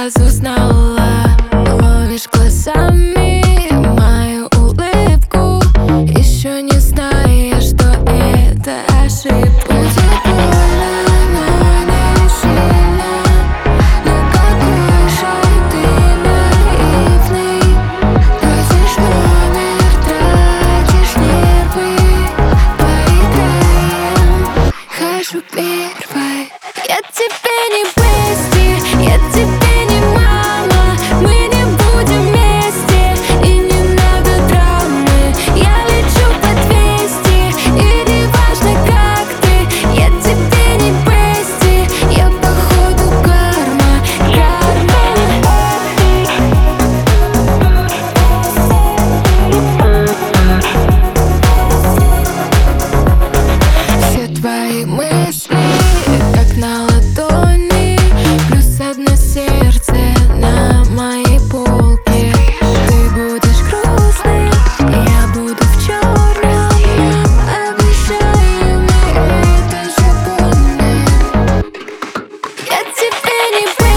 сразу знала. Ловишь глазами мою улыбку, еще не зная, что это ошибка. Будет больно, но не сильно. Ну какой же ты наивный. Просишь номер, тратишь нервы. Поиграем, хожу первой. Я тебе не бести, я тебе не мама. Мы не будем вместе, и не надо драмы. Я лечу по 200, и не важно, как ты. Я тебе не бести, я походу карма, Все твои мысли как на ладони, плюс одно сердце на моей полке. Ты будешь грустным, я буду в черном. Обещаю, мы это запомним. Я тебе не